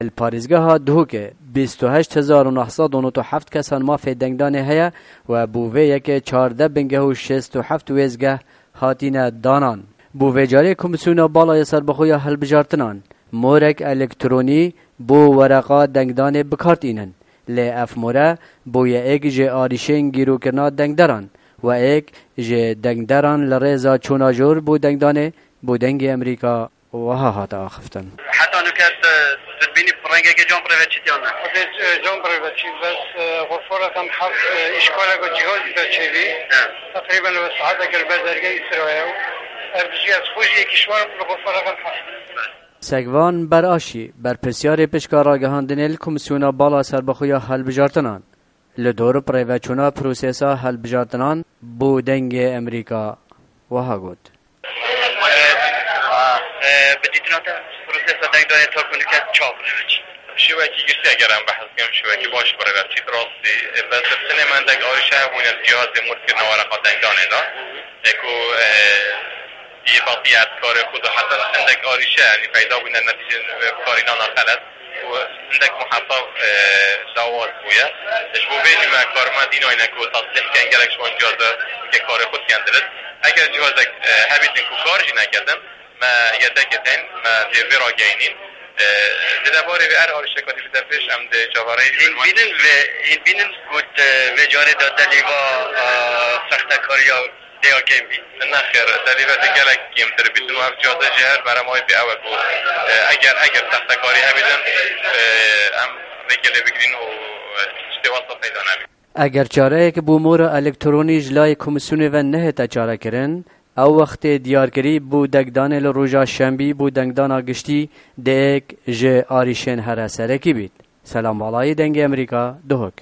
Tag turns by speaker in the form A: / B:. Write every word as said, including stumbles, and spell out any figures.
A: الپارێزگەها دهۆکê بیست و heşt hezar û neh sed û nît û heft kesan mafê dengdanê heye û bûvêyekê çardeh bingeh û şêst û heft wêzgeh hatîne danan. Bû vê carê Komîsyona Balaya Serbixweya Hilbijartinan morek elektronî bû wereqa dengdanê bikartînin. Lê ev more bû yek ji arîşên gîrokirina dengderan we ek ji dengderan li rêza çûnajor bû dengdanê bû dengê Amerîka wiha hate axiftin.
B: Heta nuket dibînî rengekê cam privêtîyan ne.
C: Cam privêtî bes xurforekan heft îşkolek û cihazî de çêvî. Teqrîben bi saetek li ber dergehê İsraîl. Ev jî ez xwe jî yekîşwan li xurforekan heft.
A: Segvan Beraşî berpirsiyarê pişka ragihandinê li Komîsyona Bala Serbixweya Hilbijartinan li dor prêveçûna prosesa hilbijartinan bû dengê Amerîka wiha got.
B: بدیتناتا پروسس دنگدانی ترکونیکت چاپ نمیچ.
D: شوکی گشتی اگر هم بحث کنم شوکی باش برای چی درستی بس سنه من دنگ آریشه بودن جهاز مرکز نوارق دنگدانه دا اکو یه باقی از کار خود و حتی عندك آریشه یعنی پیدا بودن نتیجه کارینا ناخلت و عندك محطة دعوات بويا شبو بيجي مع كارما دينو إنك تصليح كان جالك شوان جهاز ككار خود كندرت اگر جهازك هبيتن كو كارجي نكدن ما يدكتن ما في راجعين درباره و ار آرشکاتی بدفش ام ده جواره
B: بینن و بینن بود و جاره داد دلیوا سخت کاریا دیا کیم بی
D: نخیر دلیوا دگلک کیم تر بیتون و هر جاده جهر برای مای بی اول بود اگر اگر سخت کاری همیدن ام رگله بگیرین و اشتواسا پیدا نبید.
A: اگر چاره که بو مورا الکترونی جلای کمیسیون و نه تا چاره کرن او وقت دیارکری بو دگدان لروجا شنبی بو دنگدانا گشتی دیک جه آریشن هر سرکی بید. سلام بالای دنگ امریکا دهک.